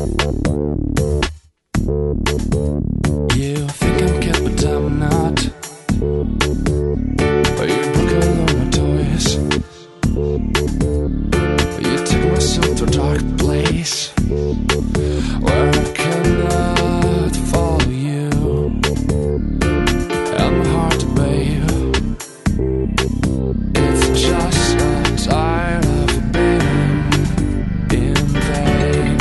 You think I'm cute, but I'm not. You broke all of my toys. You took myself to a dark place where I cannot follow you. And my heart, babe, it's just so tired of being in vain.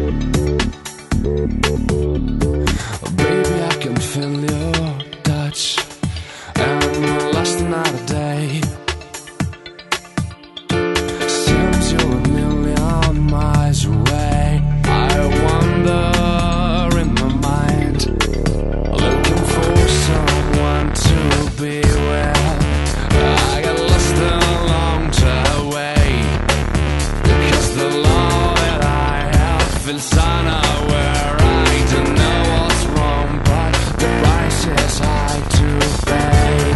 Baby, I can feel your touch, and we're lost another day. Seems you're a million miles away. I wander in my mind, looking for someone to be with. I got lost along the way, because the love that I have feels unaware. I don't know what's wrong, but the price is high to pay.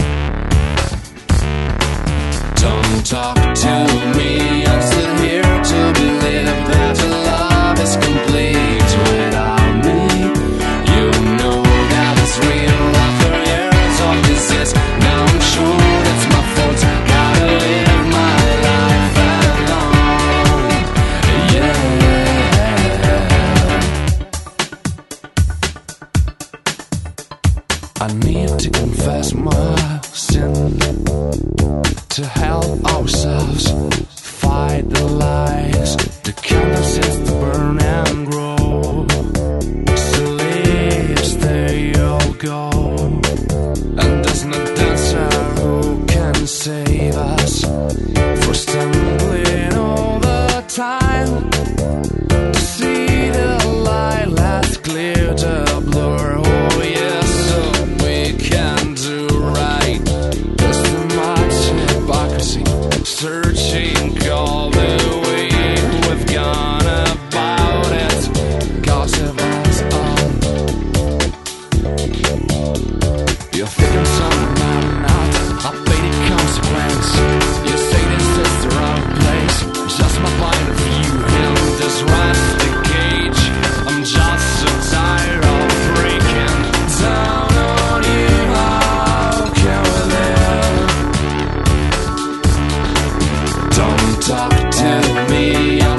Don't talk to me, I'm still here to believe that your love is complete without me. You know that it's real after years of disease. Now I'm sure it's my fault, gotta live my life alone. Yeah, I need to confess my sin, to help ourselves fight the lies. The candle seems to burn and grow, so leaves they all go. And there's no dancer who can save us for stumbling all the time. To see the light, let's clear the blur. Oh yes, so we can do right. There's too much hypocrisy, searching all the way we've gone about it. Gossip us on. You think I'm something I'm not, I pay the consequence. You say this is the wrong place, just my point of view in this rustic cage. I'm just so tired of breaking down on you. How can we live? Don't talk to me.